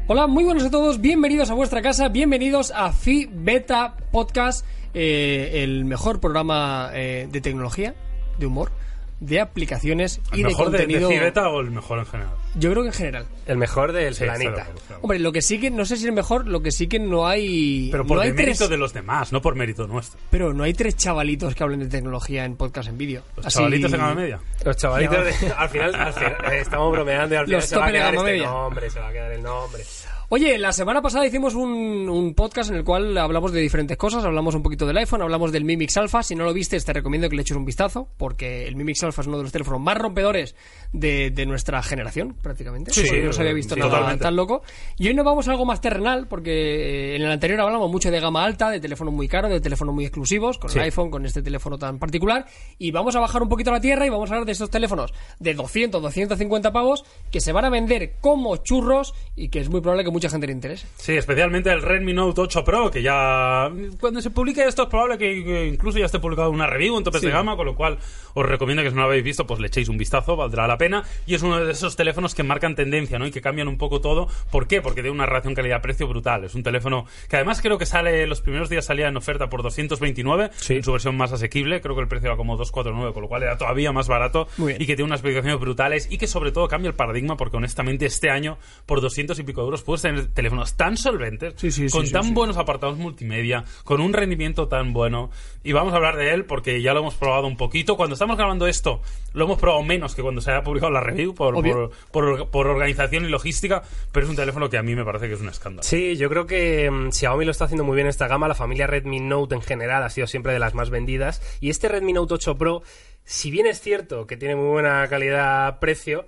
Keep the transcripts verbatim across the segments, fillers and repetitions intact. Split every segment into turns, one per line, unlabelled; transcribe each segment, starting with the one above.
Hola, muy buenos a todos, bienvenidos a vuestra casa, bienvenidos a Phi Beta Podcast, eh, el mejor programa eh, de tecnología, de humor, de aplicaciones y de contenido.
¿El mejor de Phi Beta o el mejor en general?
Yo creo que en general.
El mejor del
sí,
planeta.
Claro, claro.
Hombre, lo que sí que, no sé si es el mejor, lo que sí que no hay...
Pero por
no hay
mérito
tres,
de los demás, no por mérito nuestro.
Pero no hay tres chavalitos que hablen de tecnología en podcast en vídeo.
¿Los
Así...
chavalitos de gama media?
Los chavalitos, de, al final, al final eh, estamos bromeando y al final
Los
se va a
tope de
quedar
gama
este
media.
nombre, se va a quedar el nombre.
Oye, la semana pasada hicimos un, un podcast en el cual hablamos de diferentes cosas, hablamos un poquito del iPhone, hablamos del Mi Mix Alpha. Si no lo viste, te recomiendo que le eches un vistazo, porque el Mi Mix Alpha es uno de los teléfonos más rompedores de, de nuestra generación, prácticamente.
Sí,
sí, no se había visto
sí,
nada
totalmente.
tan loco. Y hoy nos vamos a algo más terrenal, porque en el anterior hablamos mucho de gama alta, de teléfonos muy caros, de teléfonos muy exclusivos, con
Sí.
el iPhone, con este teléfono tan particular. Y vamos a bajar un poquito a la tierra y vamos a hablar de estos teléfonos de doscientos, doscientos cincuenta pavos, que se van a vender como churros y que es muy probable que mucha gente le interese.
Sí, especialmente el Redmi Note ocho Pro, que ya... Cuando se publique esto es probable que, que incluso ya esté publicado una review en topes
Sí.
de gama, con lo cual os recomiendo que si no lo habéis visto, pues le echéis un vistazo, valdrá la pena. Y es uno de esos teléfonos que marcan tendencia, ¿no? Y que cambian un poco todo. ¿Por qué? Porque tiene una relación calidad-precio brutal. Es un teléfono que además creo que sale, los primeros días salía en oferta por doscientos veintinueve,
Sí.
en su versión más asequible. Creo que el precio era como doscientos cuarenta y nueve, con lo cual era todavía más barato.
Muy bien.
Y que tiene unas especificaciones brutales y que sobre todo cambia el paradigma, porque honestamente este año, por doscientos y pico euros, puedes tener teléfonos tan solventes,
Sí, sí, sí,
con
sí,
tan
sí.
buenos apartados multimedia, con un rendimiento tan bueno. Y vamos a hablar de él porque ya lo hemos probado un poquito. Cuando estamos grabando esto, lo hemos probado menos que cuando se haya publicado la review por,
Obvio.
por, por, por organización y logística, pero es un teléfono que a mí me parece que es un escándalo.
Sí, yo creo que um, Xiaomi lo está haciendo muy bien esta gama. La familia Redmi Note en general ha sido siempre de las más vendidas. Y este Redmi Note ocho Pro, si bien es cierto que tiene muy buena calidad-precio,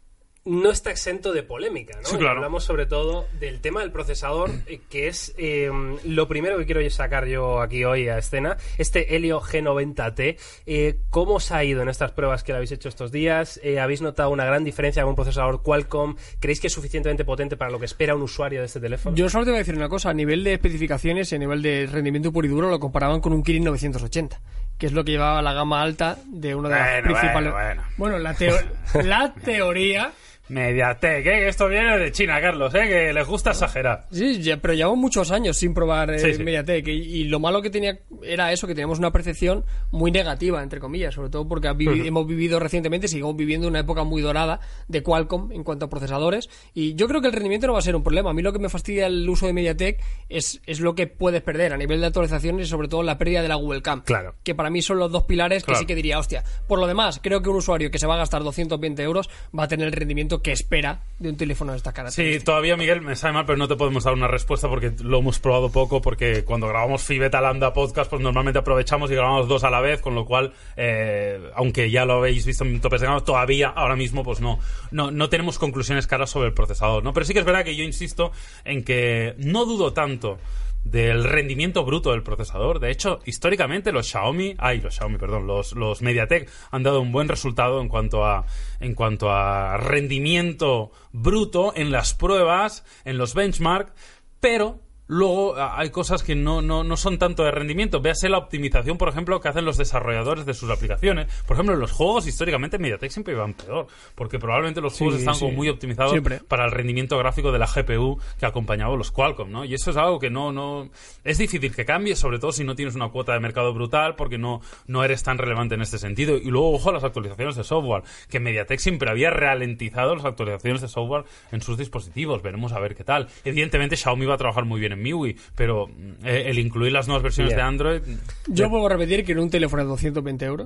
no está exento de polémica, ¿no?
Sí, claro.
Y hablamos sobre todo del tema del procesador, eh, que es eh, lo primero que quiero sacar yo aquí hoy a escena. Este Helio G noventa T, eh, ¿cómo os ha ido en estas pruebas que lo habéis hecho estos días? Eh, ¿Habéis notado una gran diferencia con un procesador Qualcomm? ¿Creéis que es suficientemente potente para lo que espera un usuario de este teléfono?
Yo solo te voy a decir una cosa, a nivel de especificaciones y a nivel de rendimiento puro y duro lo comparaban con un Kirin novecientos ochenta, que es lo que llevaba la gama alta de una de las
Bueno,
principales...
bueno,
Bueno, la, teo- la teoría...
Mediatek, ¿eh? Esto viene de China, Carlos, ¿eh? Que les gusta exagerar.
Sí, ya, pero llevamos muchos años sin probar eh,
Sí, sí.
Mediatek y, y lo malo que tenía era eso, que teníamos una percepción muy negativa, entre comillas, sobre todo porque ha vivi-
Ujú.
hemos vivido recientemente, seguimos viviendo una época muy dorada de Qualcomm en cuanto a procesadores y yo creo que el rendimiento no va a ser un problema. A mí lo que me fastidia el uso de Mediatek es, es lo que puedes perder a nivel de actualizaciones y sobre todo la pérdida de la Google Cam,
Claro.
que para mí son los dos pilares que
Claro.
sí que diría, hostia, por lo demás, creo que un usuario que se va a gastar doscientos veinte euros va a tener el rendimiento que espera de un teléfono de esta característica.
Sí, todavía, Miguel, me sabe mal, pero no te podemos dar una respuesta porque lo hemos probado poco, porque cuando grabamos Phi Beta Lambda Podcast, pues normalmente aprovechamos y grabamos dos a la vez, con lo cual, eh, aunque ya lo habéis visto en topes de gama, todavía, ahora mismo, pues no, no, no tenemos conclusiones claras sobre el procesador, ¿no? Pero sí que es verdad que yo insisto en que no dudo tanto del rendimiento bruto del procesador. De hecho, históricamente los Xiaomi, ay, los Xiaomi, perdón, los, los Mediatek han dado un buen resultado en cuanto a en cuanto a rendimiento bruto en las pruebas, en los benchmark, pero luego hay cosas que no, no, no son tanto de rendimiento. Véase la optimización, por ejemplo, que hacen los desarrolladores de sus aplicaciones. Por ejemplo, en los juegos, históricamente, Mediatek siempre iban peor, porque probablemente los juegos
Sí,
están
sí.
como muy optimizados
Siempre.
para el rendimiento gráfico de la G P U que acompañaba los Qualcomm, ¿no? Y eso es algo que no, no... Es difícil que cambie, sobre todo si no tienes una cuota de mercado brutal, porque no, no eres tan relevante en este sentido. Y luego, ojo a las actualizaciones de software, que Mediatek siempre había ralentizado las actualizaciones de software en sus dispositivos. Veremos a ver qué tal. Evidentemente, Xiaomi va a trabajar muy bien en M I U I, pero eh, el incluir las nuevas versiones
Yeah.
de Android...
Yo vuelvo a repetir que en un teléfono de doscientos veinte euros,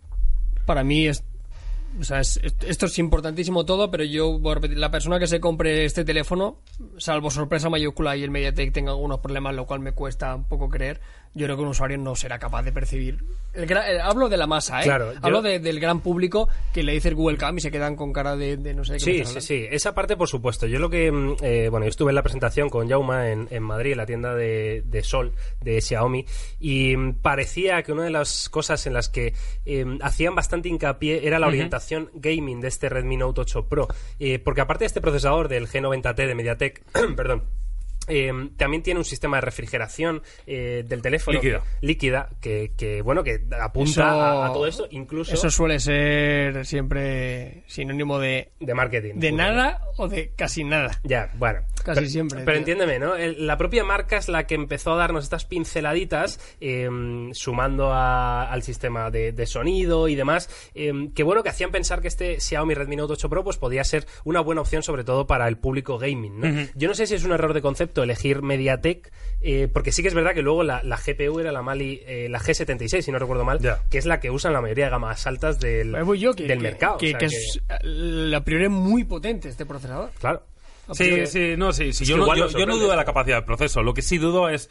para mí es... O sea, es- esto es importantísimo todo, pero yo voy a repetir, la persona que se compre este teléfono, salvo sorpresa mayúscula y el Mediatek tenga algunos problemas, lo cual me cuesta un poco creer, yo creo que un usuario no será capaz de percibir. El gra- eh, hablo de la masa, ¿eh?
Claro, yo-
Hablo de- del gran público que le dice el Google Cam y se quedan con cara de, de no sé qué. me
Sí,
estás
sí,
hablando.
sí. Esa parte, por supuesto. Yo lo que... mm, Eh, bueno, yo estuve en la presentación con Jauma en, en Madrid, en la tienda de, de Sol, de Xiaomi, y mm, parecía que una de las cosas en las que eh, hacían bastante hincapié era la
Ujú.
orientación gaming de este Redmi Note ocho Pro. Eh, porque aparte de este procesador del G noventa T de Mediatek, perdón, Eh, también tiene un sistema de refrigeración eh, del teléfono
líquida,
líquida que, que bueno que apunta
eso,
a, a todo esto, incluso
eso suele ser siempre sinónimo de
de marketing
de
puro,
nada
¿no?
o de casi nada.
Ya, bueno,
casi
pero,
siempre.
Pero
tío.
entiéndeme, ¿no? El, la propia marca es la que empezó a darnos estas pinceladitas, eh, sumando a, al sistema de, de sonido y demás, eh, que bueno, que hacían pensar que este Xiaomi Redmi Note ocho Pro pues podía ser una buena opción, sobre todo para el público gaming, ¿no? Uh-huh. Yo no sé si es un error de concepto elegir MediaTek, eh, porque sí que es verdad que luego la, la G P U era la Mali, eh, la G setenta y seis, si no recuerdo mal, yeah. que es la que usan la mayoría de gamas altas del,
yo, que,
del
que,
mercado.
Que,
o sea,
que,
que
es la priori muy potente este procesador.
Claro.
Sí, sí, no, sí, sí. Yo, no, yo, yo no dudo de la capacidad del proceso. Lo que sí dudo es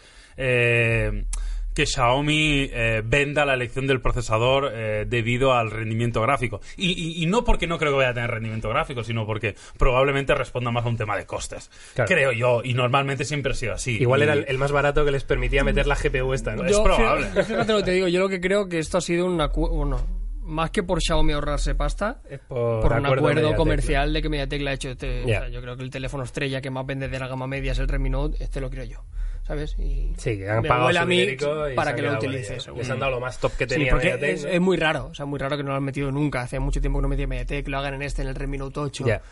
eh, que Xiaomi eh, venda la elección del procesador eh, debido al rendimiento gráfico. Y, y, y no porque no creo que vaya a tener rendimiento gráfico, sino porque probablemente responda más a un tema de costes. Claro. Creo yo, y normalmente siempre ha sido así.
Igual
y...
era el, el más barato que les permitía meter la G P U esta, ¿no?
Yo,
es probable.
Fíjate, fíjate lo que te digo, yo lo que creo que esto ha sido una... Bueno, más que por Xiaomi ahorrarse pasta,
es por,
por un acuerdo
Mediatek,
comercial
¿no?
de que Mediatek le ha hecho este... Yeah. O sea, yo creo que el teléfono estrella que más vende de la gama media es el Redmi Note, este lo creo yo. ¿Sabes? Y
sí, que han pagado
a mí
y
para que lo utilice.
Les han dado lo más top que tenía
sí, porque
Mediatek,
es,
¿no?
es muy raro, o sea, muy raro que no lo han metido nunca. Hace mucho tiempo que no metía Mediatek, lo hagan en este, en el Redmi Note ocho.
Yeah.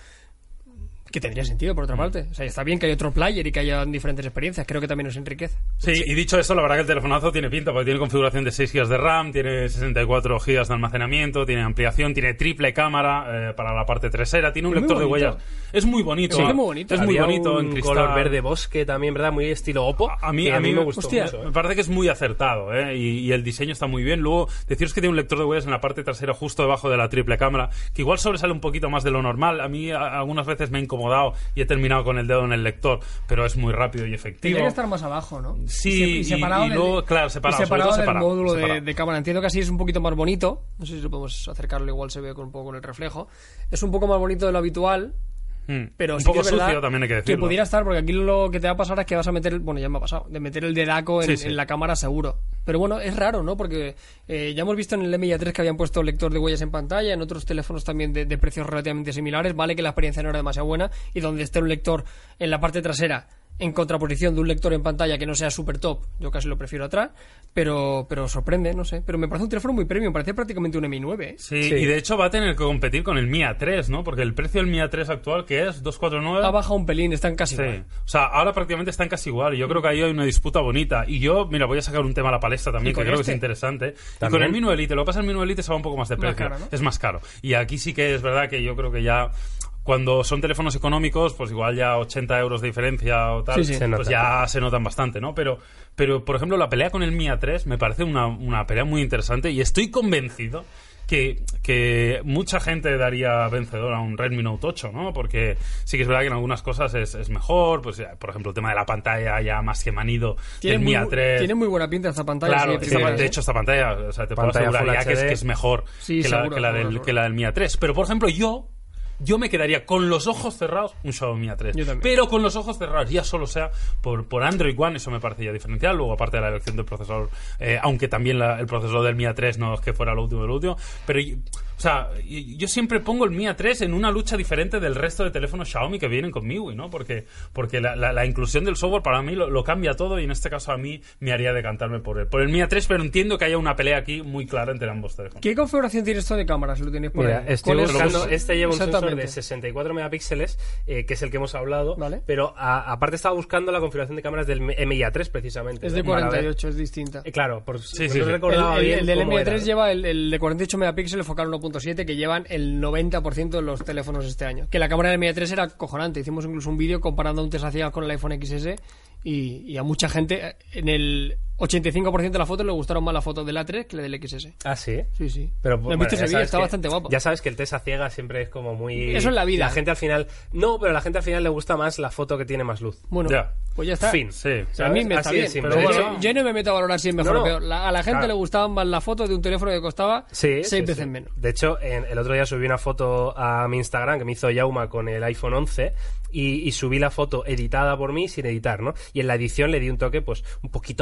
Que tendría sentido, por otra parte. O sea, está bien que haya otro player y que haya diferentes experiencias. Creo que también nos enriquece.
Sí, sí, y dicho eso, la verdad que el telefonazo tiene pinta, porque tiene configuración de seis gigas de RAM, tiene sesenta y cuatro gigas de almacenamiento, tiene ampliación, tiene triple cámara eh, para la parte trasera, tiene un
es
lector de
bonito.
huellas. Es muy bonito.
Sí, es muy bonito.
Es muy
Había
bonito
un
en cristal.
color verde bosque también, ¿verdad? Muy estilo Oppo.
A, a mí,
a,
a mí
me gustó
hostia,
mucho, ¿eh?
Me parece que es muy acertado, ¿eh? Y, y el diseño está muy bien. Luego, deciros que tiene un lector de huellas en la parte trasera justo debajo de la triple cámara, que igual sobresale un poquito más de lo normal. A mí a, algunas veces me ha incomodado y he terminado con el dedo en el lector, pero es muy rápido y efectivo.
Tendría que estar más abajo, ¿no?
Sí,
y, separado
y, y
del,
luego, claro, separado,
y separado del
separado,
módulo
separado.
De, de cámara. Entiendo que así es un poquito más bonito. No sé si lo podemos acercarlo, igual se ve con un poco con el reflejo. Es un poco más bonito de lo habitual.
Hmm.
Pero
un
sí
poco
que es verdad
sucio, también hay que decirlo.
Que pudiera estar, porque aquí lo que te va a pasar es que vas a meter, bueno, ya me ha pasado, de meter el dedaco en,
sí, sí.
en la cámara seguro. Pero bueno, es raro, ¿no? Porque eh, ya hemos visto en el M I A tres que habían puesto lector de huellas en pantalla, en otros teléfonos también de, de precios relativamente similares. Vale que la experiencia no era demasiado buena y donde esté un lector en la parte trasera en contraposición de un lector en pantalla que no sea super top, yo casi lo prefiero atrás, pero pero sorprende, no sé. Pero me parece un teléfono muy premium, parece prácticamente un M I nueve. ¿eh?
Sí, sí, y de hecho va a tener que competir con el Mi A tres, ¿no? Porque el precio del Mi A tres actual, que es doscientos cuarenta y nueve...
Ha bajado un pelín, están casi
sí.
igual.
O sea, ahora prácticamente están casi igual. Y yo creo que ahí hay una disputa bonita. Y yo, mira, voy a sacar un tema a la palestra también, que creo este? que es interesante. ¿También? Y con el Mi nueve Lite, lo que pasa es que el Mi nueve Lite se va un poco más de precio.
Más caro, ¿no?
Es más caro. Y aquí sí que es verdad que yo creo que ya... Cuando son teléfonos económicos, pues igual ya ochenta euros de diferencia o tal,
sí, sí.
pues ya se notan bastante, ¿no? Pero, pero, por ejemplo, la pelea con el Mi A tres me parece una, una pelea muy interesante y estoy convencido que, que mucha gente daría vencedor a un Redmi Note ocho, ¿no? Porque sí que es verdad que en algunas cosas es, es mejor, pues por ejemplo el tema de la pantalla ya más que manido del Mi A tres.
Tiene muy buena pinta esta pantalla.
Claro,
sí,
esta,
sí,
de hecho esta pantalla, o sea, te
pantalla
puedo asegurar ya que es, que es mejor
sí,
que,
seguro,
la, que, la
seguro,
del,
seguro.
que la del Mi A tres. Pero por ejemplo yo... Yo me quedaría con los ojos cerrados un Xiaomi A tres. Pero con los ojos cerrados, ya solo sea por, por Android One, eso me parece ya diferencial. Luego, aparte de la elección del procesador, eh, aunque también la, el procesador del Mi A tres no es que fuera lo último de lo último. Pero, o sea, yo siempre pongo el Mi A tres en una lucha diferente del resto de teléfonos Xiaomi que vienen con M I U I, ¿no? Porque, porque la, la, la inclusión del software para mí lo, lo cambia todo y en este caso a mí me haría decantarme por el, por el Mi A tres, pero entiendo que haya una pelea aquí muy clara entre ambos teléfonos.
¿Qué configuración tiene esto de cámara? Si lo tenéis por
Mira,
ahí.
estoy buscando,
es?
este lleva un sensor de sesenta y cuatro megapíxeles, eh, que es el que hemos hablado,
¿vale?
Pero a, aparte estaba buscando la configuración de cámaras del M I A tres precisamente.
Es de cuarenta y ocho, es distinta.
Eh, claro, por
sí,
por
sí,
no
sí.
recordaba
el, el,
bien
el del
cómo
M I A tres
era.
lleva el, el de cuarenta y ocho megapíxeles focal uno punto siete que llevan el noventa por ciento de los teléfonos este año. Que la cámara del M I A tres era cojonante. Hicimos incluso un vídeo comparando un test hacía con el iPhone X S y, y a mucha gente en el ochenta y cinco por ciento de las fotos le gustaron más la foto del A tres que la del X S.
Ah, sí.
Sí, sí.
Pero
¿lo has
bueno,
visto ese
ya
vídeo?
sabes
Está
que-
bastante guapo.
Ya sabes que el test a ciegas siempre es como muy...
Eso en la vida.
La gente al final... No, pero a la gente al final le gusta más la foto que tiene más luz.
Bueno,
Ya.
pues ya está.
Fin.
Sí.
O sea, a mí me está
Así de
bien.
simple.
Pero
De
bueno,
hecho-
yo no me meto a valorar si es mejor
No,
o
no.
peor. La- a la gente
Claro.
le gustaban más la foto de un teléfono que costaba
Sí,
seis
sí,
veces
sí.
menos.
De hecho, en- el otro día subí una foto a mi Instagram que me hizo Yauma con el iPhone once y, y subí la foto editada por mí sin editar, ¿no? Y en la edición le di un toque, pues, un poquito más dark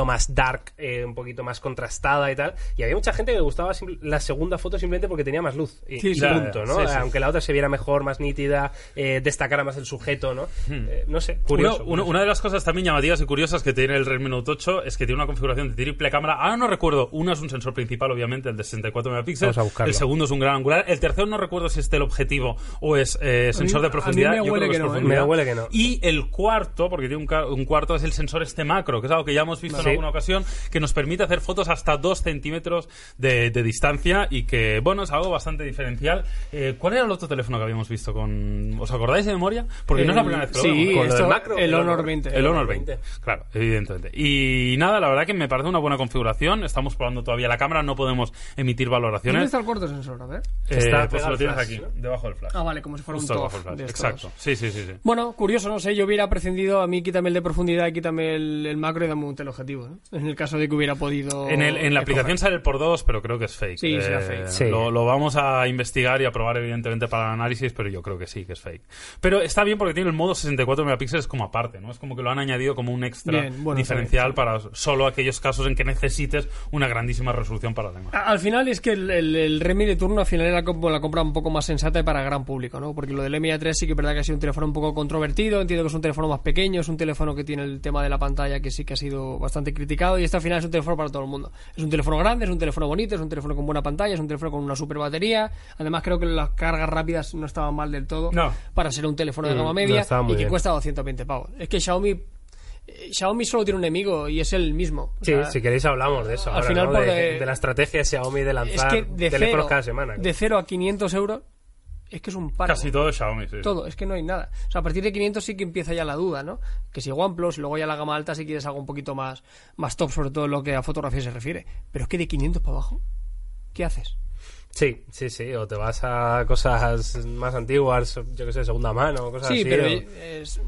dark, eh, un poquito más contrastada y tal. Y había mucha gente que le gustaba la segunda foto simplemente porque tenía más luz. Y,
sí,
y
sí,
punto, ¿no?
Sí, sí.
Aunque la otra se viera mejor, más nítida, eh, destacara más el sujeto, ¿no?
Hmm.
Eh, no sé, curioso.
Uno,
curioso.
uno, una de las cosas también llamativas y curiosas que tiene el Redmi Note ocho es que tiene una configuración de triple cámara. Ahora no recuerdo, una es un sensor principal, obviamente, el de sesenta y cuatro megapíxeles.
Vamos a buscarlo.
El segundo es un gran angular. El tercero no recuerdo si es teleobjetivo o es eh, sensor de profundidad.
a mí me
Yo
huele
creo
que
es
no, ¿eh?
profundidad.
Me huele que no.
Y el cuarto, porque tiene un, ca- un cuarto, es el sensor este macro, que es algo que ya hemos visto
Sí.
en alguna ocasión, que nos permite hacer fotos hasta dos centímetros de, de distancia y que, bueno, es algo bastante diferencial. Eh, ¿Cuál era el otro teléfono que habíamos visto con... ¿Os acordáis de memoria? Porque no es la primera vez que lo
Sí,
vemos.
Con lo
esto,
del macro,
el
el
Honor
Honor.
veinte.
El Honor veinte, claro, evidentemente. Y nada, la verdad que me parece una buena configuración. Estamos probando todavía la cámara, no podemos emitir
¿Dónde
valoraciones.
está el cuarto sensor? A ver.
Eh,
Está
pues
pegado
lo
al
tienes
flash,
aquí,
¿no?
debajo del flash.
Ah, vale, como si fuera
Justo
un
debajo del
T O F.
flash.
de estos.
Exacto, sí, sí, sí, sí.
Bueno, curioso, no sé, yo hubiera prescindido, a mí quítame el de profundidad y quítame el, el macro y dame un teleobjetivo, ¿no? En el caso de que hubiera podido...
En, el, en la aplicación
escoger.
sale el por dos, pero creo que es fake.
Sí, será fake.
Sí.
Lo, lo vamos a investigar y a probar, evidentemente, para el análisis, pero yo creo que sí, que es fake. Pero está bien porque tiene el modo sesenta y cuatro megapíxeles como aparte, ¿no? Es como que lo han añadido como un extra
Bien, bueno,
diferencial
está bien,
para solo aquellos casos en que necesites una grandísima resolución para la imagen.
A- Al final es que el, el, el Redmi de turno al final era como la compra un poco más sensata y para gran público, ¿no? Porque lo del M I A tres sí que es verdad que ha sido un teléfono un poco controvertido, entiendo que es un teléfono más pequeño, es un teléfono que tiene el tema de la pantalla que sí que ha sido bastante criticado y este al final es un teléfono para todo el mundo. Es un teléfono grande, es un teléfono bonito, es un teléfono con buena pantalla, es un teléfono con una super batería, además creo que las cargas rápidas no estaban mal del todo
No.
para ser un teléfono de
Mm,
gama
no
media
estaba muy
y que
bien.
cuesta doscientos veinte pavos. Es que Xiaomi eh, Xiaomi solo tiene un enemigo y es el mismo. O
Sí,
sea,
si queréis hablamos de eso.
al
ahora,
final
¿no?
por
de,
de-
de la estrategia de Xiaomi de
es
lanzar
que de
teléfonos
cero,
cada semana.
de cero a quinientos euros es que es un paro.
Casi todo es Xiaomi, sí.
Todo, es que no hay nada. O sea, a partir de quinientos sí que empieza ya la duda, ¿no? Que si OnePlus, luego ya la gama alta si quieres algo un poquito más, más top, sobre todo en lo que a fotografía se refiere. Pero es que de quinientos para abajo, ¿qué haces?
Sí, sí, sí. O te vas a cosas más antiguas, yo que sé, segunda mano, cosas
Sí,
así.
pero
o-
es-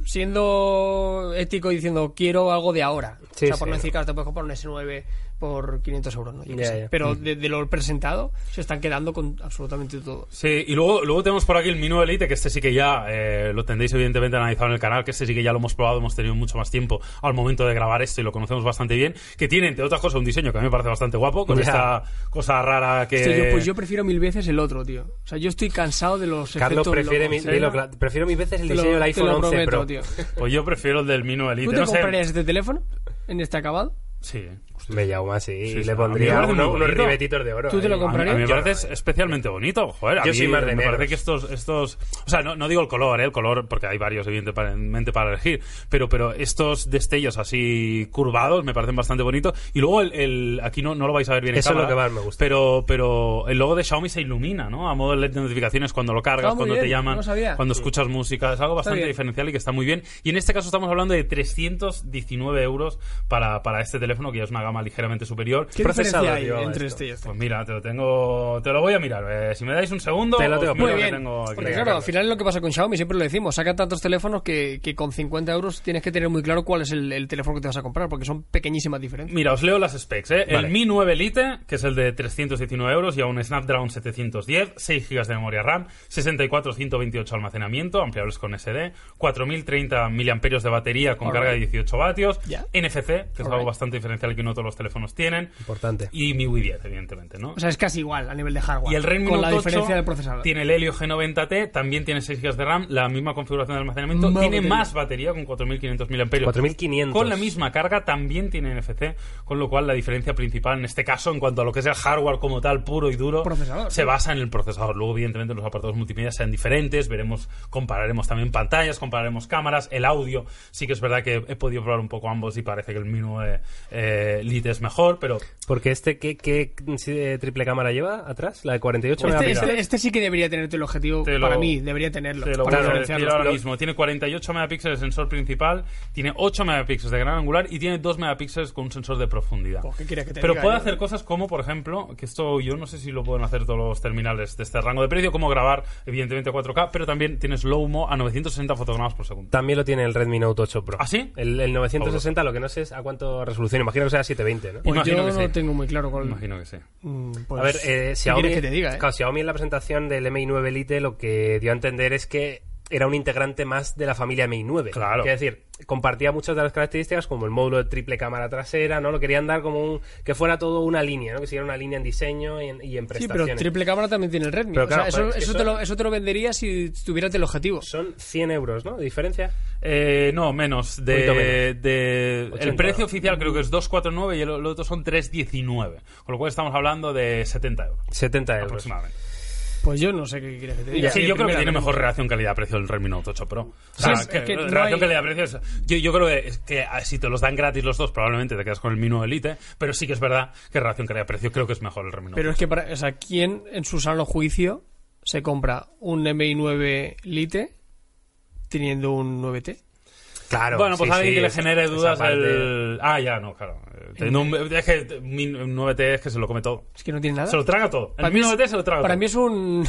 siendo ético y diciendo quiero algo de ahora.
Sí,
o sea, por
sí.
no decir, claro, te puedes comprar un S nueve por quinientos euros, ¿no? Yo qué
Ya,
sé.
ya.
Pero de, de lo presentado se están quedando con absolutamente todo.
Sí, y luego, luego tenemos por aquí el Mi nueve Elite, que este sí que ya eh, lo tendréis evidentemente analizado en el canal, que este sí que ya lo hemos probado, hemos tenido mucho más tiempo al momento de grabar esto y lo conocemos bastante bien, que tiene, entre otras cosas, un diseño que a mí me parece bastante guapo, con
Ya.
esta cosa rara que...
Hostia, yo, pues yo prefiero mil veces el otro, tío. O sea, yo estoy cansado de los
Carlos
efectos
prefiere, mi,
locos, ¿eh?
dilo cla- prefiero mil veces el
Te lo-
diseño del
te
iPhone
lo
once
prometo,
Pro.
tío.
Pues yo prefiero el del Mi nueve Elite.
¿Tú te
no sé.
comprarías este teléfono en este acabado?
Sí.
Me llamo así y
Sí, sí,
le
a mí me
pondría
parece
uno-
muy
unos
bonito.
ribetitos de oro.
¿Tú te lo
ahí.
A mí,
comprarías?
a mí me
Yo
parece
no.
especialmente bonito, joder. A
Yo
mí
soy más de
me
negros.
parece que estos, estos, o sea, no, no digo el color, ¿eh? El color, porque hay varios evidentemente para elegir, pero, pero estos destellos así curvados me parecen bastante bonitos. Y luego el, el aquí no, no lo vais a ver bien en
Eso es lo
cámara,
que más me gusta.
Pero, pero el logo de Xiaomi se ilumina, ¿no? A modo de L E D de notificaciones cuando lo cargas,
Ah, muy
cuando
bien,
te llaman,
no lo sabía.
cuando escuchas música. Es algo bastante
bien.
diferencial y que está muy bien. Y en este caso estamos hablando de trescientos diecinueve euros para, para este teléfono, que ya es una gama ligeramente superior.
¿Qué
procesador
diferencia hay
llevaba
entre
esto?
este y este?
Pues mira, te lo tengo, te lo voy a mirar. Eh, si me dais un segundo,
Te lo
os
tengo.
miro
Muy
lo que
bien,
tengo aquí.
porque
Venga,
claro, al
Carlos.
final es lo que pasa con Xiaomi, siempre lo decimos, sacan tantos teléfonos que, que con cincuenta euros tienes que tener muy claro cuál es el, el teléfono que te vas a comprar, porque son pequeñísimas diferencias.
Mira, os leo las specs, ¿eh?
Vale.
El Mi nueve Elite, que es el de trescientos diecinueve euros, y a un Snapdragon setecientos diez, seis gigas de memoria RAM, sesenta y cuatro ciento veintiocho almacenamiento, ampliables con S D, cuatro mil treinta miliamperios de batería con
All
carga de
right.
dieciocho vatios,
Ya.
N F C, que es
All
algo
right.
bastante diferencial que no todos los teléfonos tienen,
Importante.
y Mi U I diez, evidentemente, ¿no?
O sea, es casi igual a nivel de hardware.
Y el Redmi
con
Note
la diferencia
ocho
del procesador.
tiene el Helio G noventa T, también tiene seis gigas de RAM, la misma configuración de almacenamiento,
Más
tiene
batería.
más batería con cuatro mil quinientos miliamperios.
cuatro mil quinientos.
Con la misma carga también tiene N F C, con lo cual la diferencia principal en este caso, en cuanto a lo que es el hardware como tal, puro y duro,
Procesador,
se
sí.
basa en el procesador. Luego, evidentemente, los apartados multimedia sean diferentes, veremos, compararemos también pantallas, compararemos cámaras, el audio. Sí que es verdad que he podido probar un poco ambos y parece que el Mi nueve eh, Lite es mejor, pero
Porque este, ¿qué, qué eh, triple cámara lleva atrás? La de cuarenta y ocho
Este,
megapíxeles.
este, este sí que debería tener el objetivo,
Te lo-
para mí, debería tenerlo.
te lo
para
voy a
diferenciarlo.
decir ahora
Lo-
mismo. Tiene cuarenta y ocho megapíxeles de sensor principal, tiene ocho megapíxeles de gran angular y tiene dos megapíxeles con un sensor de profundidad.
Pues, ¿qué quieres que te
Pero
diga,
puede
yo?
hacer cosas como, por ejemplo, que esto yo no sé si lo pueden hacer todos los terminales de este rango de precio, como grabar, evidentemente, cuatro K, pero también tienes slow-mo a novecientos sesenta fotogramas por segundo.
También lo tiene el Redmi Note ocho Pro.
¿Ah, sí?
El, el novecientos sesenta, lo que no sé es a cuánto resolución. Imagino que sea setecientos veinte, ¿no?
Pues
Imagino
yo
que
no
sí.
tengo muy claro cuál.
Imagino que sí.
Mm, pues,
a ver, eh,
¿qué
Xiaomi,
quieres que te diga, eh?
claro, Xiaomi en la presentación del Mi nueve Elite lo que dio a entender es que era un integrante más de la familia M I nueve.
Claro.
Es decir, compartía muchas de las características, como el módulo de triple cámara trasera, ¿no? Lo querían dar como un, que fuera todo una línea, ¿no? Que siguiera una línea en diseño y en, y en
Sí,
prestaciones.
pero triple cámara también tiene el Redmi.
Pero
O sea,
claro,
eso,
joder, es que
eso,
eso-
te lo, eso te lo vendería si tuviera teleobjetivo.
Son cien euros, ¿no? ¿De diferencia?
Eh, no, menos. De,
Poquito menos.
de- el
ochenta.
precio oficial creo que es doscientos cuarenta y nueve y el, el otro son trescientos diecinueve. Con lo cual estamos hablando de setenta euros.
setenta euros.
Aproximadamente.
Pues yo no sé qué quieres que te diga.
Sí, yo creo que
primera,
tiene
pero-
mejor relación calidad-precio el Redmi Note ocho Pro. O sea,
Sí, es
que
que no
relación
hay-
calidad-precio es... Yo, yo creo que, que ah, si te los dan gratis los dos, probablemente te quedas con el Mi nueve Elite, pero sí que es verdad que relación calidad-precio creo que es mejor el Redmi Note.
Pero es que, para, o sea, ¿quién en su sano juicio se compra un M I nueve Lite teniendo un nueve T?
Claro.
Bueno, pues
sí,
alguien
sí,
que le
esa-
genere
esa
dudas
parte-
el... Ah, ya, no, claro. Eh, teniendo un- Es que mi nueve T es que se lo come todo.
Es que no tiene nada.
Se lo traga todo.
Para
El
mí
Mi
es-
nueve T se lo traga
Para
todo.
mí es un...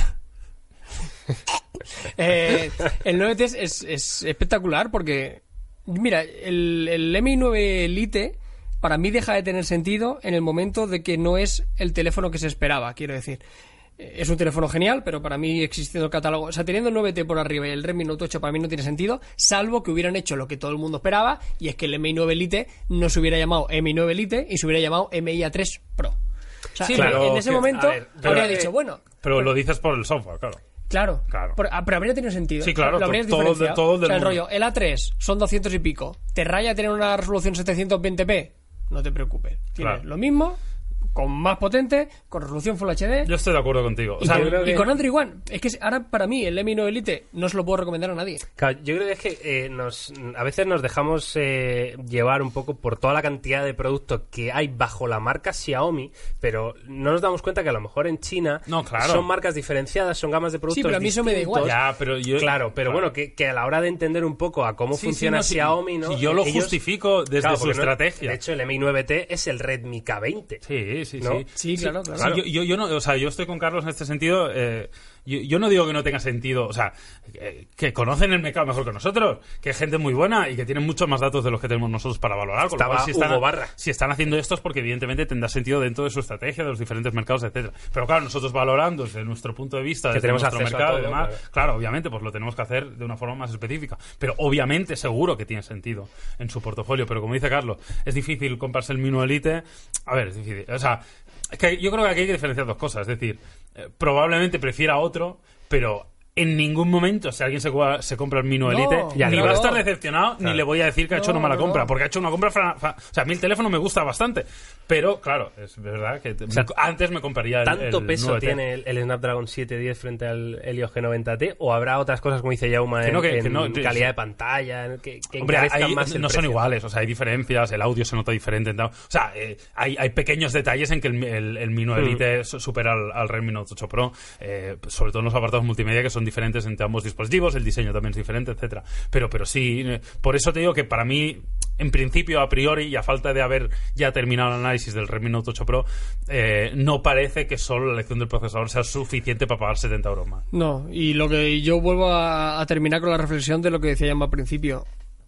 Eh, el nueve T es, es- es espectacular porque, mira, el, el M I nueve Lite para mí deja de tener sentido en el momento de que no es el teléfono que se esperaba, quiero decir. Eh, Es un teléfono genial, pero para mí existiendo el catálogo, o sea, teniendo el nueve T por arriba y el Redmi Note ocho para mí no tiene sentido, salvo que hubieran hecho lo que todo el mundo esperaba, y es que el M I nueve Lite no se hubiera llamado M I nueve Lite y se hubiera llamado M I A tres Pro. O sea,
Sí,
en-
claro,
en ese
que-
momento
a ver, pero-
habría
eh,
dicho, bueno,
Pero lo dices por el software, claro.
claro,
Claro.
Pero, ah, pero habría tenido sentido.
Sí, claro,
Lo habrías
to- todo el de-
diferenciado.
todo el del
O sea, el
mundo.
rollo, el A tres son doscientos y pico. ¿Te raya tener una resolución setecientos veinte p? No te preocupes. Tienes
Claro.
lo mismo, con más potente, con resolución Full H D.
Yo estoy de acuerdo contigo. O
y,
sea,
con,
yo creo
y
que-
con Android One. Es que ahora para mí el M I nueve Lite no se lo puedo recomendar a nadie.
Claro, yo creo que es que eh, nos, a veces nos dejamos eh, llevar un poco por toda la cantidad de productos que hay bajo la marca Xiaomi, pero no nos damos cuenta que a lo mejor en China
No, claro.
son marcas diferenciadas, son gamas de productos
Sí, pero a mí eso me da igual.
distintos.
Ya, pero yo...
Claro, pero bueno, que, que a la hora de entender un poco a cómo
Sí, sí,
funciona
no, sí.
Xiaomi, ¿no?
Si yo lo
Ellos-
justifico desde
Claro,
su
porque no-
estrategia.
de hecho, el M I nueve T es el Redmi K veinte.
Sí, sí,
¿No?
sí.
Sí, claro, claro.
Sí, yo, yo, yo no, o sea, yo estoy con Carlos en este sentido. eh, yo, yo no digo que no tenga sentido, o sea, que, que conocen el mercado mejor que nosotros, que hay gente muy buena y que tienen muchos más datos de los que tenemos nosotros para valorar. Con lo
Estaba
cual, si están,
Hugo Barra.
si están haciendo esto es porque evidentemente tendrá sentido dentro de su estrategia, de los diferentes mercados, etcétera. Pero claro, nosotros valorando desde nuestro punto de vista,
Que
desde
tenemos
nuestro
acceso a
mercado y
todo,
demás,
claro.
claro, obviamente, pues lo tenemos que hacer de una forma más específica. Pero obviamente, seguro que tiene sentido en su portafolio. Pero como dice Carlos, es difícil comprarse el Mi nueve Elite. A ver, es difícil. O sea, es que yo creo que aquí hay que diferenciar dos cosas. Es decir, eh, probablemente prefiera otro, pero en ningún momento, si alguien se, cua- se compra el Mi nueve
No,
Elite,
ya
ni
no.
va a estar decepcionado, ni
Claro.
le voy a decir que ha hecho
No,
una mala
no.
compra, porque ha hecho una compra... fra- fra- o sea, a mí el teléfono me gusta bastante, pero claro, es verdad que te-
sea,
antes me compraría el
¿Tanto
el
peso
nueve T.
tiene el, el Snapdragon siete diez frente al Helio G noventa T? ¿O habrá otras cosas, como dice Yauma,
Que
en,
no, que- que
en
no, que-
calidad de pantalla, en- que, que
Hombre,
encarezcan
hay-
más el
no son
precio?
iguales, o sea, hay diferencias, el audio se nota diferente. tal. O sea, eh, hay, hay pequeños detalles en que el, el, el Mi nueve
Mm.
Elite su- supera al, al Redmi Note ocho Pro, eh, sobre todo en los apartados multimedia que son diferentes entre ambos dispositivos, el diseño también es diferente, etcétera. Pero, pero sí, eh, por eso te digo que para mí, en principio, a priori, y a falta de haber ya terminado el análisis del Redmi Note ocho Pro, eh, no parece que solo la elección del procesador sea suficiente para pagar setenta euros más.
No, y lo que yo vuelvo a, a terminar con la reflexión de lo que decía Yamba al principio.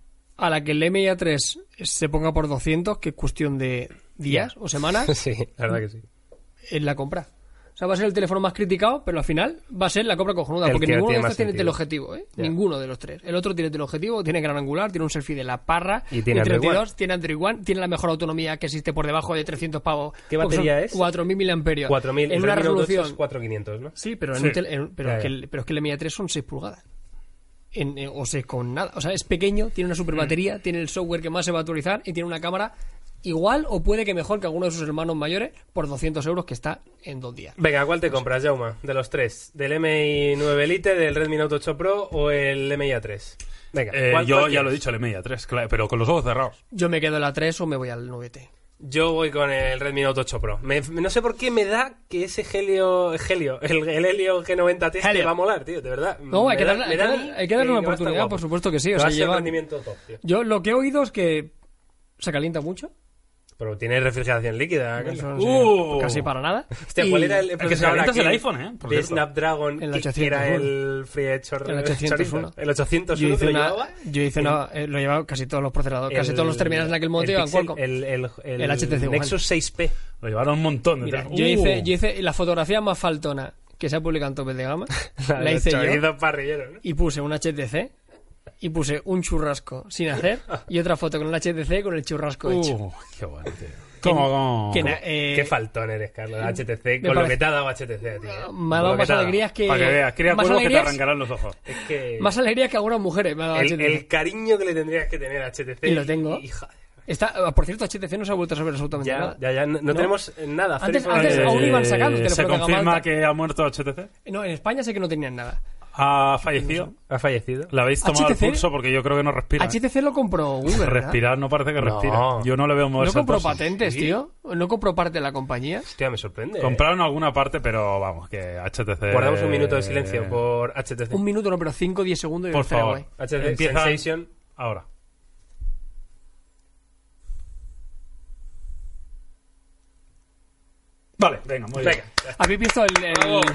A la que el M I A tres se ponga por doscientos, que es cuestión de días o semanas,
Sí, la verdad que sí.
es la compra. O sea, va a ser el teléfono más criticado, pero al final va a ser la compra cojonuda,
El
porque
que
ninguno
tiene
de
más
estos tiene
sentido.
teleobjetivo, ¿eh?
Ya.
Ninguno de los tres. El otro tiene teleobjetivo, tiene gran angular, tiene un selfie de la parra,
Y tiene
de
Android
treinta y dos, tiene Android One, tiene la mejor autonomía que existe por debajo de trescientos pavos.
¿Qué
Porque
batería
son
es?
cuatro mil miliamperios.
cuatro mil,
en
el
una
Redmi Note ocho
resolución.
es cuatro mil quinientos, ¿no?
Sí, pero, en
Sí.
un tel- en- pero,
Ya,
es que
ya.
el, pero es que el M I A tres son seis pulgadas. En, eh, o sea, con nada. O sea, es pequeño, tiene una super batería, tiene el software que más se va a actualizar y tiene una cámara igual o puede que mejor que alguno de sus hermanos mayores por doscientos euros que está en dos días.
Venga, ¿cuál te compras, Jauma? De los tres. ¿Del M I nueve Elite, del Redmi Note ocho Pro o el M I A tres? Venga,
Eh,
¿cuál-
yo
cuál
ya lo he
quieres?
dicho, el M I A tres, claro, pero con los ojos cerrados.
Yo me quedo en la tres o me voy al nueve T.
Yo voy con el Redmi Note ocho Pro. Me- no sé por qué me da que ese Helio, Helio el, el Helio G noventa T te
Helio.
va a molar, tío, de verdad.
No, hay
Me
que
da-
darle,
me
hay que
da
dar-
a mí
hay que darle
que
una
va a estar
oportunidad,
guapo.
por supuesto que sí. O
Va
sea,
a ser
llevan-
rendimiento top, tío.
Yo lo que he oído es que se calienta mucho.
Pero tiene refrigeración líquida. Carlos.
Eso no sé,
Uh.
casi para nada.
Hostia,
Y-
¿cuál era el,
El que se
procesador
calienta es el
aquel
iPhone, ¿eh? Por
de
cierto.
Snapdragon,
El
que- que era
ochocientos uno.
el Friedchor
El ochocientos uno.
El ochocientos uno
Yo hice
que lo
una,
llevaba.
yo hice una, eh, lo llevaba casi todos los procesadores, casi
El-
todos los terminales en aquel momento
el
iban
Pixel-
Qualcomm.
El, el, el,
El H T C One.
Nexus seis P.
Lo llevaron un montón de
Mira,
tiempo.
yo
Uh.
hice, yo hice la fotografía más faltona que se ha publicado en Topes de Gama.
La,
La hice yo.
Chorizos parrilleros, ¿no?
Y puse un H T C. Y puse un churrasco sin hacer. Y otra foto con el H T C con el churrasco hecho.
Uh, qué bueno, tío. ¿Cómo, cómo?
Que na- eh,
Qué faltón eres, Carlos. H T C,
me
con lo
parece-
que te ha dado H T C, tío.
Me ha
Con
dado
lo
más
te ha dado.
alegrías que...
Para que veas, cría
más
cuervos que te
alegrías,
arrancarán los ojos.
Es que...
más alegrías que algunas mujeres me ha dado
el,
H T C.
el cariño que le tendrías que tener a H T C.
Y lo tengo.
Hija.
Está, por cierto, H T C no se ha vuelto a saber absolutamente
Ya,
nada.
ya, ya. No, no tenemos nada.
Antes-
cero
antes
información.
aún iban sacando
Eh,
teléfonos
¿Se
de gama
confirma
alta.
que ha muerto H T C?
No, en España sé que no tenían nada.
¿Ha fallecido?
¿Ha fallecido?
¿Le habéis tomado
H T C?
el pulso? Porque yo creo que no respira.
H T C lo compró Google, ¿verdad?
Respirar no parece que
No.
respira. Yo no le veo
No
moverse el
compró
torso.
patentes,
¿Sí?
tío. No compró parte de la compañía.
Hostia, me sorprende. ¿eh?
Compraron alguna parte, pero vamos, que H T C...
Guardamos un minuto de silencio por H T C.
Un minuto, no, pero cinco o diez segundos y
Por
estaría
favor.
guay.
H T C
Empieza
Sensation.
ahora. Vale, venga, muy
Venga.
bien.
¿Habéis visto el... el-
Vamos.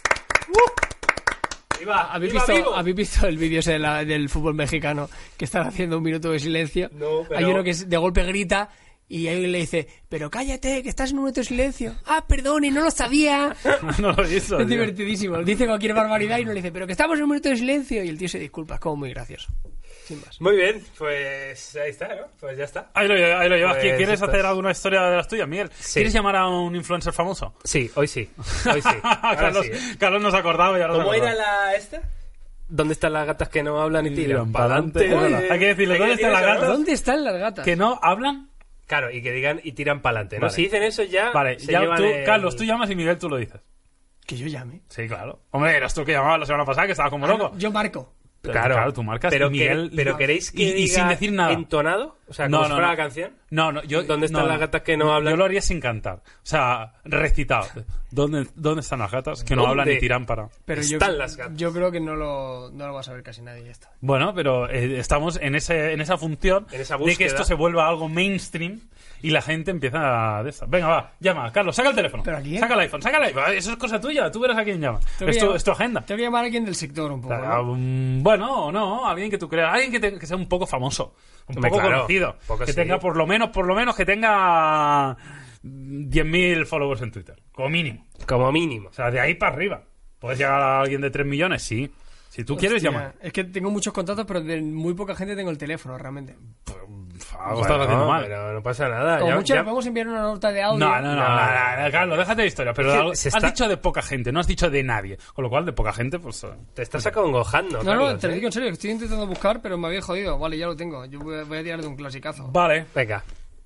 ¡Viva!
¿Habéis
¡Viva
visto,
vivo!
¿Habéis visto el vídeo ese de la- del fútbol mexicano que están haciendo un minuto de silencio?
No, pero-
Hay uno que es- de golpe grita y alguien le dice, pero cállate, que estás en un minuto de silencio. Ah, perdón, y no lo sabía.
No lo he visto.
Es
tío.
divertidísimo. Dice cualquier barbaridad y no le dice, pero que estamos en un minuto de silencio. Y el tío se disculpa, es como muy gracioso. Sin más.
Muy bien, pues ahí está, ¿no? Pues ya está.
Ahí lo, ahí lo llevas.
Pues
¿Quieres
esto
hacer
es-
alguna historia de las tuyas, Miguel?
Sí.
¿Quieres llamar a un influencer famoso?
Sí, hoy sí. Hoy sí. Ahora
Carlos,
sí, ¿eh?
Carlos nos ha acordado y ahora
¿Cómo
nos
era la esta? ¿Dónde están las gatas que no hablan y tiran?
Tiran pa'lante.
Muy
Bueno,
bien.
hay que decirle,
Hay
¿dónde
decir
están las
eso, ¿no?
gatas?
¿Dónde están las gatas?
¿Que no hablan?
Claro, y que digan y tiran pa'lante, ¿no?
Vale.
Si dicen eso ya
Vale,
se
ya
llevan
tú,
el-
Carlos, tú llamas y Miguel tú lo dices.
Que yo llame.
Sí, claro. Hombre, eras tú el que llamabas la semana pasada, que estaba como loco.
Yo marco.
Claro,
Claro, tú marcas
pero,
y Miguel...
que- pero queréis que
y, y
diga
sin decir nada.
entonado, o sea, como
No,
si
no,
fuera
no.
la canción.
No, no, yo...
¿Dónde están
no,
las
no.
gatas que no hablan?
Yo lo haría sin cantar. O sea, recitado. ¿Dónde, dónde están las gatas que no
¿Dónde
hablan y tiran para...?
Pero yo,
Están las gatas.
yo creo que no lo, no lo va a saber casi nadie esto.
Bueno, pero eh, estamos en, ese, en esa función
En esa
de que
búsqueda.
esto se vuelva algo mainstream y la gente empieza a... De esta. Venga, va, llama. Carlos, saca el teléfono.
¿Pero a quién?
Saca el iPhone, saca el iPhone. Eso es cosa tuya, tú verás a quién llama.
Tengo
Es
que
tu,
llamar-
es tu agenda.
Tengo que llamar a alguien del sector un poco,
Ah,
¿no?
mm, Bueno, no, alguien que tú creas, alguien que, te- que sea un poco famoso, un
Hombre,
poco
claro,
conocido,
poco
que
sí.
tenga por lo menos, por lo menos que tenga diez mil followers en Twitter, como mínimo.
Como mínimo.
O sea, de ahí para arriba. ¿Puedes llegar a alguien de tres millones? Sí. Si tú quieres,
Hostia,
llama.
Es que tengo muchos contactos, pero de muy poca gente tengo el teléfono, realmente.
Algo estás haciendo mal.
Pero no pasa nada.
Como
ya-
mucho
ya-
le podemos enviar una nota de audio.
No, no, no,
No,
no,
no,
no, no, Carlos, déjate de historia. Pero
Es que
algo-
se
has
está-
dicho de poca gente, no has dicho de nadie. Con lo cual, de poca gente, pues... eh,
Te estás acongojando.
No,
Carlos,
no, te lo
¿eh?
digo en serio, que estoy intentando buscar, pero me había jodido. Vale, ya lo tengo. Yo voy a, voy a tirar de un clasicazo.
Vale.
Venga.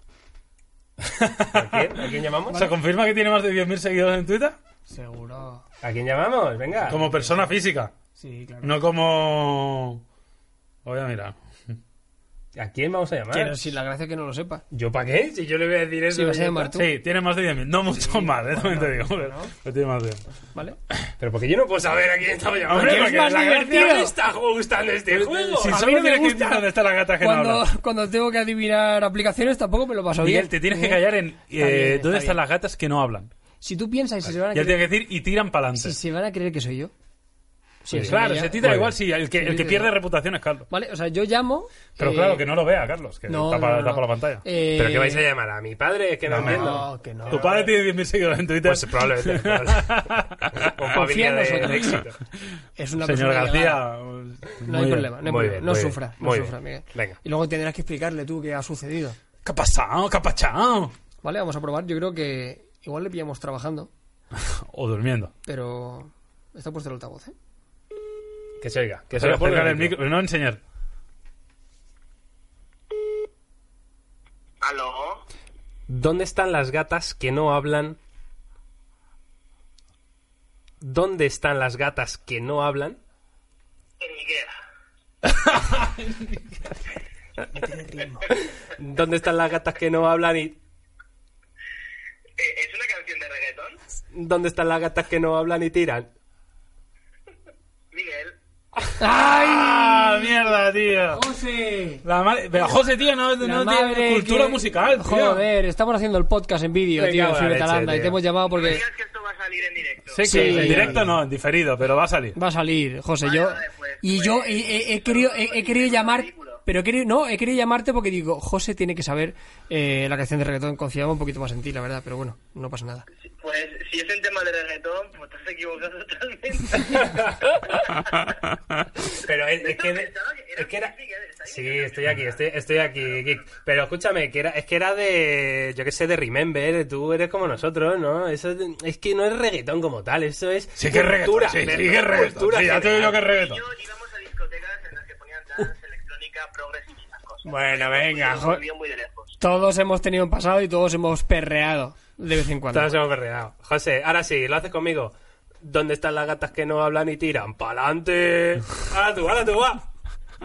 ¿A quién? ¿A quién llamamos?
¿Se confirma que tiene más de diez mil seguidores en Twitter?
Seguro.
¿A quién llamamos? Venga.
Como persona física.
Sí, claro.
No como... Lo voy a mirar.
¿A quién vamos a llamar?
Quiero decir, la gracia es que no lo sepa.
¿Yo para qué? Si yo le voy a decir eso.
Sí, vas a llamar tú.
Sí, tiene más de diez mil. No mucho más, eh, también te digo. Pero,
bueno.
pero tiene más de...
¿Vale?
Pero porque yo no puedo saber a quién estaba llamando.
Hombre,
Porque
porque
es más
la gracia
divertido.
me está gustando este juego.
Si
A mí
solo
no me
tienes que
gusta
decir dónde está la gata que no
Cuando,
habla.
cuando tengo que adivinar aplicaciones tampoco me lo paso
Miguel,
bien.
te tienes que
¿Eh?
callar en... eh,
Está bien,
¿Dónde
está
están
bien.
las gatas que no hablan?
Si tú piensas y si se van a
Y él
creer,
tiene que decir y tiran para
si
adelante.
se van a creer que soy yo. Sí,
Pues
sí,
claro,
ya-
si a ti te da
Muy
igual,
bien.
sí, el que, el que
Sí,
pierde
sí.
reputación es Carlos.
Vale, o sea, yo llamo...
Pero
eh,
claro, que no lo vea, Carlos, que
no,
tapa,
no, no,
tapa
no.
la pantalla.
Eh,
¿Pero qué vais a llamar? ¿A mi padre? Es que no,
No,
entiendo.
No, que no.
Tu padre tiene diez mil seguidores en Twitter.
Pues probablemente. probablemente. Con familia
en
de,
nosotros.
de éxito.
Es una
Señor
persona
García...
llegada.
pues,
No
muy
hay
bien.
problema, no hay
Muy
problema.
bien,
No
muy bien,
sufra, no
muy
sufra,
bien.
Miguel.
Venga.
Y luego tendrás que explicarle tú qué ha sucedido.
¿Qué ha pasado? ¿Qué ha pasado?
Vale, vamos a probar. Yo creo que igual le pillamos trabajando,
O durmiendo.
pero está puesto el altavoz, ¿eh?
Que se oiga. Que se
Pero
oiga por
acercar el
el
micro, pero no enseñar.
¿Aló?
¿Dónde están las gatas que no hablan? ¿Dónde están las gatas que no hablan?
En Miguel.
¿Dónde están las gatas que no hablan y
Eh, ¿Es una canción de reggaetón?
dónde están las gatas que no hablan y tiran?
Miguel.
¡Ah, mierda, tío!
¡José!
La madre... Pero José, tío, no,
La
no
madre
tiene cultura
que-
musical, tío.
Joder, estamos haciendo el podcast en vídeo,
Me
tío,
cago en
en
la
Fibetalanda,
leche,
y
tío.
te hemos llamado
No
porque
digas que esto va a salir en directo.
Sí,
Sí,
que en
sí.
directo no, en diferido, pero va a salir.
va a salir, José.
Vale,
yo
vale, pues,
y
pues,
yo he, he- he querido he, he querido llamar
ridículo.
Pero he querido, no, he querido llamarte porque digo, José tiene que saber eh, la canción de reggaetón. Confiaba un poquito más en ti, la verdad, pero bueno, no pasa nada.
Pues si es un tema de reggaetón, pues te has equivocado totalmente.
Pero es, es que... Es que era... Sí, estoy aquí, estoy, estoy aquí, Geek. Pero escúchame, que era, es que era de, yo qué sé, de Remember, tú eres como nosotros, ¿no? Eso es, es que no es reggaetón como tal, eso es
Sí que es reggaetón,
cultura,
sí, sí
es
que es reggaetón,
cultura
sí, ya te digo
general.
que es reggaetón.
Yo íbamos a discotecas en las que ponían dance, electrónica, progress y esas cosas.
Bueno, venga,
Muy
jo-
bien, muy de lejos.
todos hemos tenido un pasado y todos hemos perreado de vez en cuando.
Todos hemos perreado. José, ahora sí, lo haces conmigo. ¿Dónde están las gatas que no hablan y tiran? ¡Pa'lante! Ahora tú, ahora tú, va.
No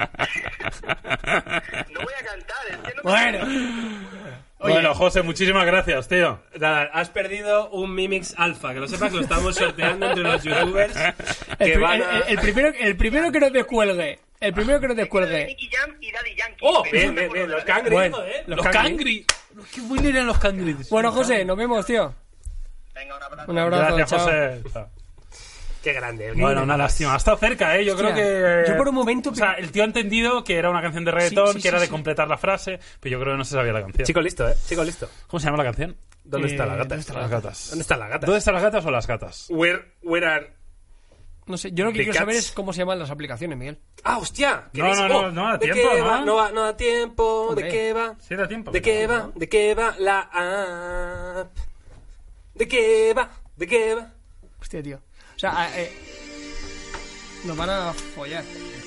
voy a cantar, es que no...
Bueno, Oye.
Bueno, José, muchísimas gracias, tío.
Nada, has perdido un Mimix Alpha, que lo sepas que lo estamos sorteando entre los youtubers
el,
que
pri-
van
el-
a...
el- el primero, el primero que no descuelgue, el primero que no descuelgue.
Nicky Jam y Daddy Yankee.
¡Oh!
Pero
Bien,
no me
bien,
acuerdo
bien,
de
los
la
cangris,
Bueno,
joder.
los
Los
cangri.
cangri. Qué buenos eran los cangri.
Bueno, José, nos vemos, tío.
Venga, un abrazo.
Un abrazo,
Gracias,
chao.
José. Chao.
Qué grande.
Bueno, una lástima. Ha estado cerca, ¿eh? Yo
Hostia,
creo que...
yo por un momento-
O sea, el tío ha entendido que era una canción de reggaetón,
Sí, sí,
que era
sí,
de
sí.
completar la frase, pero yo creo que no se sabía la canción.
Chico listo, ¿eh? Chico listo.
¿Cómo se llama la canción?
¿Dónde
Eh,
está la gata?
¿dónde está
Las gatas.
¿Dónde está la gata?
¿Dónde están las gatas o las gatas?
Where, where are...
No sé, yo lo que
The
quiero saber
Cats.
es cómo se llaman las aplicaciones, Miguel.
¡Ah, hostia! ¿Qué
No,
dices?
no, no,
Oh,
no da
¿de
tiempo,
qué
¿no?
va? No, va, no da tiempo.
Hombre.
¿De qué va?
Sí, da tiempo.
¿De qué va? ¿De qué va la app? ¿De qué va? ¿De qué va?
Hostia, tío. O sea, eh, nos van a follar.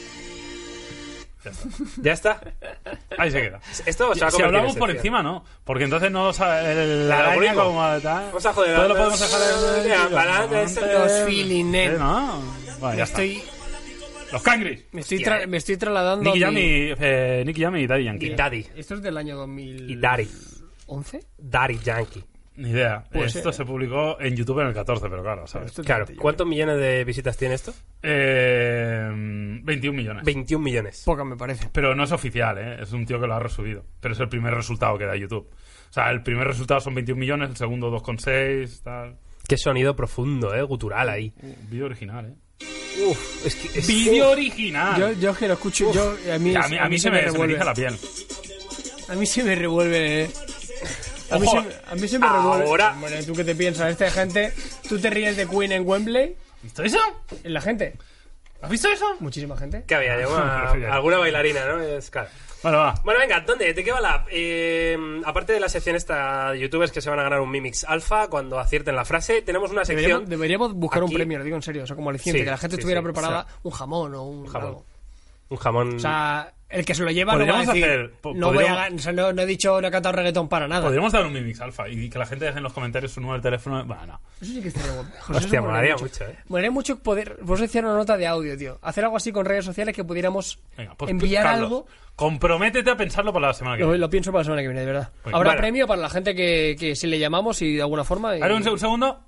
¿Ya está?
Ahí se queda.
Esto se va a
Si
convertir
hablamos
en
por
sección.
encima, ¿no? Porque entonces no sabe el, la
El
araña
algoritmo.
como tal.
Vamos a joder.
Todo lo podemos dejar en
Ya, para adelante,
Los
Sí,
feeling,
¿no? Vale,
Me
ya está.
estoy,
Los cangris.
me estoy,
Hostia,
tra-
eh.
me estoy trasladando
Nicky
a
Jam
mi-
y, eh, Nicky Jam y Daddy Yankee.
Y Daddy.
Esto es del año dos mil
Y Daddy.
once.
Daddy Yankee.
Ni idea.
Pues,
esto
eh.
se publicó en YouTube en el catorce, pero claro, ¿sabes?
Esto es
Claro.
de-
¿Cuántos millones de visitas tiene esto?
Eh, veintiún millones.
veintiún millones.
Poca me parece.
Pero no es oficial, ¿eh? Es un tío que lo ha resubido. Pero es el primer resultado que da YouTube. O sea, el primer resultado son veintiún millones, el segundo dos coma seis, tal.
Qué sonido profundo, eh, gutural ahí.
Uh, vídeo original, ¿eh?
Uf, es que es
¡Vídeo original!
Yo, yo que lo escucho, yo, a mí,
a mí, a mí se, me, se me
revuelve.
eriza la piel.
A mí se me revuelve. eh. A mí,
Ojo.
se, a mí se me revuelve.
Ahora-
Bueno, ¿tú qué te piensas? Esta gente, ¿tú te ríes de Queen en Wembley?
¿Has visto eso?
¿En la gente?
¿Has visto eso?
Muchísima gente.
que había alguna, alguna bailarina, ¿no? Es claro.
Bueno, va.
Bueno, venga, ¿dónde? ¿De qué va la app? Eh, aparte de la sección esta de youtubers que se van a ganar un Mimix Alpha cuando acierten la frase, tenemos una sección...
Deberíamos, deberíamos buscar
aquí-
un premio, lo digo en serio. O sea, como aliciente,
Sí,
que la gente
sí,
estuviera
sí,
preparada
o sea,
un jamón o un,
jamón.
algo.
Un jamón...
O sea, el que se lo lleva no va a
Podríamos
decir,
hacer- po-
no voy a
podríamos-
gan- o sea, no, no he dicho, no he cantado reggaetón para nada.
Podríamos dar un Mimix Alpha y que la gente deje en los comentarios su número de teléfono. Bueno, no.
Eso sí que estaría bueno. José,
Hostia,
eso
molaría mucho, ¿eh?
Molaría mucho poder... Vos decías una nota de audio, tío. Hacer algo así con redes sociales que pudiéramos
Venga, pues
enviar
Carlos,
algo.
comprométete a pensarlo para la semana que
Lo,
viene.
lo pienso para la semana que viene, de verdad.
Pues,
Habrá
bueno.
premio para la gente que, que si le llamamos y de alguna forma... y-
A ver, un, seg- un segundo.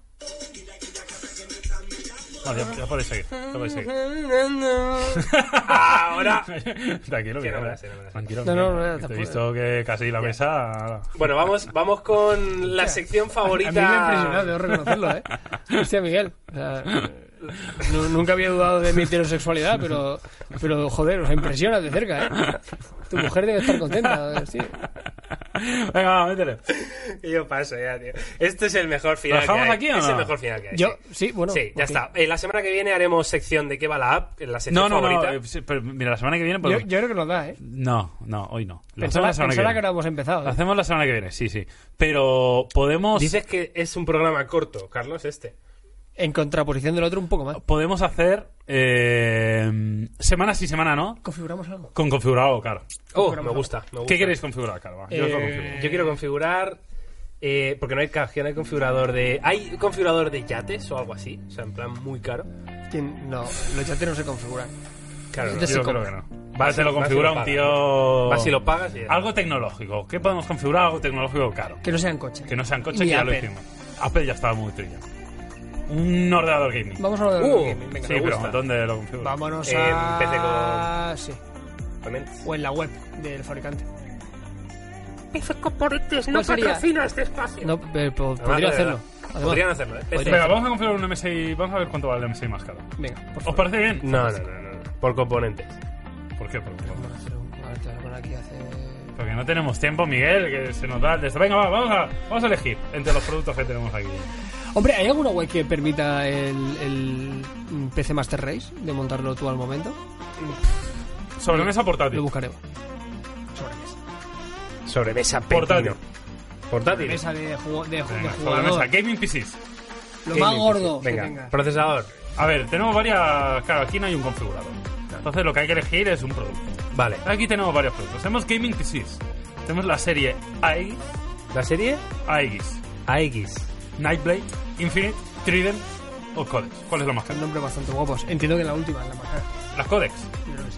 Vale, ya, ya podéis seguir. Ya podéis seguir.
Ahora...
Tranquilo,
Que
que
no me
ya-
la sé, no me la sé.
Tranquilo.
No,
que-
no, no,
que te he
tampoco.
visto que casi la mesa.
Bueno, vamos, vamos con la sección favorita...
A mí me ha impresionado, debo reconocerlo, ¿eh? Hostia, Miguel. O sea, nu- nunca había dudado de mi heterosexualidad, pero, pero joder, os impresiona de cerca, ¿eh? Tu mujer debe estar contenta, sí.
Venga, va, métele.
Yo paso ya, tío. Este es el mejor final
¿Lo dejamos
que hay.
aquí o
Es
no?
el mejor final que hay.
Yo,
sí.
sí, bueno.
Sí, ya
ok.
está. Eh, la semana que viene haremos sección de qué va la app, en la sección
No, no, no.
favorita.
eh, sí, pero mira, la semana que viene.
Yo,
Pues,
yo creo que nos da, ¿eh?
No, no, hoy no. Lo hacemos
Pensaba,
la semana que
pensaba que
viene.
no hemos empezado.
Lo
¿eh?
hacemos la semana que viene, sí, sí. Pero podemos.
Dices que es un programa corto, Carlos, este.
En contraposición del otro, un poco más.
Podemos hacer. Eh, semana sí, semana no.
¿Configuramos algo?
Con configurado, claro.
Oh, me gusta, me gusta.
¿Qué queréis configurar, Carlos? Yo os lo
Eh,
configuro.
Yo quiero configurar... Eh, porque no hay caja, no hay configurador de... ¿Hay configurador de yates o algo así? O sea, en plan muy caro.
¿Quién? No, los yates no se configuran.
Claro,
Yo
no.
sí
Yo
compro.
creo que no. Va, se lo
Vas y
configura
lo
un
pagas.
tío.
Vas y lo pagas y...
Algo tecnológico. ¿Qué podemos configurar? Algo tecnológico caro.
Que no sean coches.
Que no sean coches,
Ni
que ya lo
Apple.
hicimos. Apple ya estaba muy trillado. Un ordenador gaming.
Vamos a lo de
Uh,
gaming, venga.
Sí,
me
pero
gusta.
¿dónde lo configuro?
Vámonos
En
a...
P C con-
Sí.
Componentes.
O en la web del fabricante.
P C Componentes
no patrocina
este espacio.
No, pero po-
Además,
podría
de
hacerlo.
verdad.
Además,
Podrían hacerlo, ¿eh? P C.
Podría.
Venga, vamos a configurar un M S I. Vamos a ver cuánto vale el M S I más caro.
Venga, por
¿Os
favor.
parece bien?
No, no, no, no, no. Por componentes.
¿Por qué? Por- por-
Vamos a hacer un- a ver, te voy a poner aquí hace...
Porque no tenemos tiempo, Miguel, que se nos da... Desde... Venga, va, vamos a, vamos a elegir entre los productos que tenemos aquí.
Hombre, ¿hay alguna web que permita el, el P C Master Race de montarlo tú al momento?
Sobremesa portátil.
Lo buscaremos. Sobremesa.
Sobremesa
Portátil.
pepino. Portátil.
Sobremesa de, jugo, de, de
Venga,
jugador.
sobremesa. Gaming P Cs.
Lo
Gaming
más
P C.
gordo que
Venga,
tengas.
procesador.
A ver, tenemos varias... Claro, aquí no hay un configurador. Entonces lo que hay que elegir es un producto.
Vale.
Aquí tenemos varios productos. Tenemos Gaming P Cs. Tenemos la serie Aegis.
¿La serie?
Aegis.
Aegis.
Nightblade, Infinite, Trident o Codex. ¿Cuál es lo más
Son
caro?
nombres bastante guapos. Entiendo que la última es la más cara.
Las Codex.
Yo creo que sí.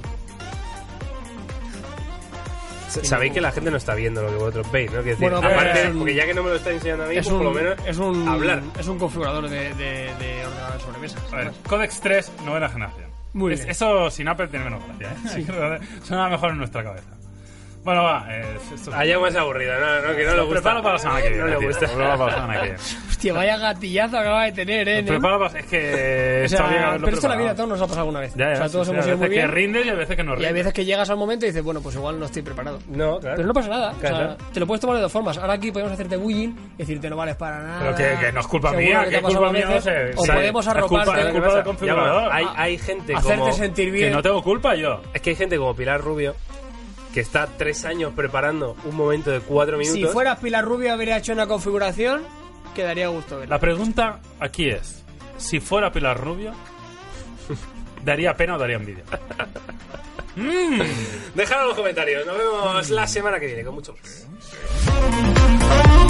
S- Sabéis que la gente no está viendo lo que vosotros veis, ¿no? Quiero decir,
Bueno, pero
aparte,
es un-
porque ya que no me lo está enseñando a mí,
Es
pues por lo
un,
menos
es un,
hablar.
es un configurador de, de, de ordenador de sobremesa.
A ver, Codex tres, novena generación.
Muy
Es-
bien.
Eso sin Apple tiene menos gracia, ¿eh? Suena mejor en nuestra cabeza. Bueno, va. Eh, esto...
Allá más aburrido, no, no, que no le gusta.
Prepara para la semana que viene.
No le
tío.
gusta.
Prepara para la semana que viene.
Hostia, vaya gatillazo acaba de tener, ¿eh? Nen?
Prepara para... Es que...
O sea,
está bien haberlo
pero esto en la vida a
preparado.
todos nos ha pasado alguna vez.
Ya, ya,
o sea, todos
sí, sí,
hemos
hay
ido muy
veces que
bien.
rindes y hay veces que no
Y hay
rindes.
veces que llegas al momento y dices, bueno, pues igual no estoy preparado.
No, claro.
Pero no pasa nada.
Claro.
O sea, te lo puedes tomar de dos formas. Ahora aquí podemos hacerte bullying y decirte no vales para nada.
Pero que, que no es culpa
Seguro
mía,
que te
que
ha
es
pasado
culpa mía, no
veces.
sé.
O
Sí,
podemos
es culpa-
arroparte.
es culpa del configurador.
Hay, hay gente
Hacerte
como...
sentir
Que
bien.
no tengo culpa yo.
Es que hay gente como Pilar Rubio que está tres años preparando un momento de cuatro minutos.
Si fueras Pilar Rubio habría hecho una configuración, quedaría a gusto verla.
La pregunta aquí es, si fuera Pilar Rubio, ¿daría pena o daría envidia? mm.
Dejadlo en los comentarios. Nos vemos la semana que viene con mucho más.